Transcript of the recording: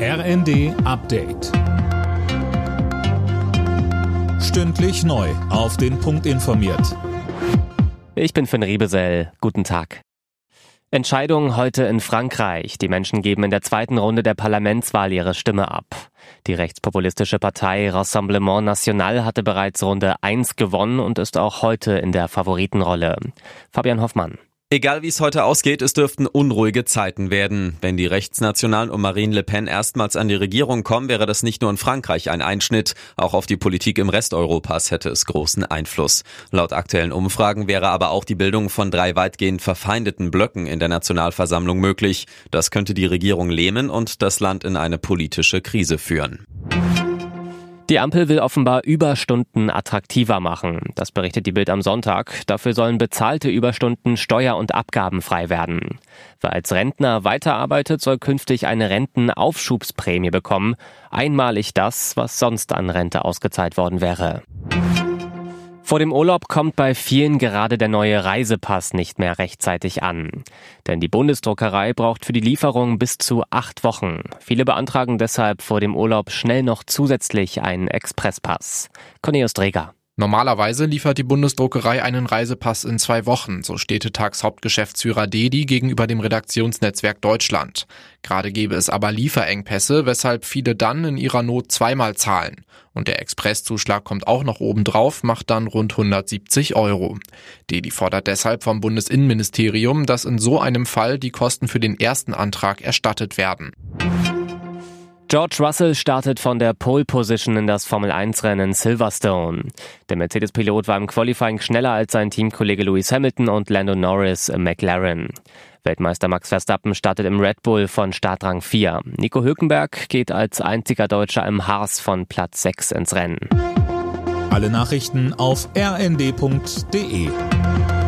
RND Update. Stündlich neu auf den Punkt informiert. Ich bin Finn Riebesell. Guten Tag. Entscheidung heute in Frankreich. Die Menschen geben in der zweiten Runde der Parlamentswahl ihre Stimme ab. Die rechtspopulistische Partei Rassemblement National hatte bereits Runde 1 gewonnen und ist auch heute in der Favoritenrolle. Fabian Hoffmann. Egal wie es heute ausgeht, es dürften unruhige Zeiten werden. Wenn die Rechtsnationalen um Marine Le Pen erstmals an die Regierung kommen, wäre das nicht nur in Frankreich ein Einschnitt. Auch auf die Politik im Rest Europas hätte es großen Einfluss. Laut aktuellen Umfragen wäre aber auch die Bildung von 3 weitgehend verfeindeten Blöcken in der Nationalversammlung möglich. Das könnte die Regierung lähmen und das Land in eine politische Krise führen. Die Ampel will offenbar Überstunden attraktiver machen. Das berichtet die Bild am Sonntag. Dafür sollen bezahlte Überstunden steuer- und abgabenfrei werden. Wer als Rentner weiterarbeitet, soll künftig eine Rentenaufschubsprämie bekommen. Einmalig das, was sonst an Rente ausgezahlt worden wäre. Vor dem Urlaub kommt bei vielen gerade der neue Reisepass nicht mehr rechtzeitig an. Denn die Bundesdruckerei braucht für die Lieferung bis zu 8 Wochen. Viele beantragen deshalb vor dem Urlaub schnell noch zusätzlich einen Expresspass. Cornelius Dreger. Normalerweise liefert die Bundesdruckerei einen Reisepass in 2 Wochen, so Städtetags Hauptgeschäftsführer Dedi gegenüber dem Redaktionsnetzwerk Deutschland. Gerade gäbe es aber Lieferengpässe, weshalb viele dann in ihrer Not zweimal zahlen. Und der Expresszuschlag kommt auch noch obendrauf, macht dann rund 170 €. Dedi fordert deshalb vom Bundesinnenministerium, dass in so einem Fall die Kosten für den ersten Antrag erstattet werden. George Russell startet von der Pole Position in das Formel-1-Rennen Silverstone. Der Mercedes-Pilot war im Qualifying schneller als sein Teamkollege Lewis Hamilton und Lando Norris im McLaren. Weltmeister Max Verstappen startet im Red Bull von Startrang 4. Nico Hülkenberg geht als einziger Deutscher im Haas von Platz 6 ins Rennen. Alle Nachrichten auf rnd.de.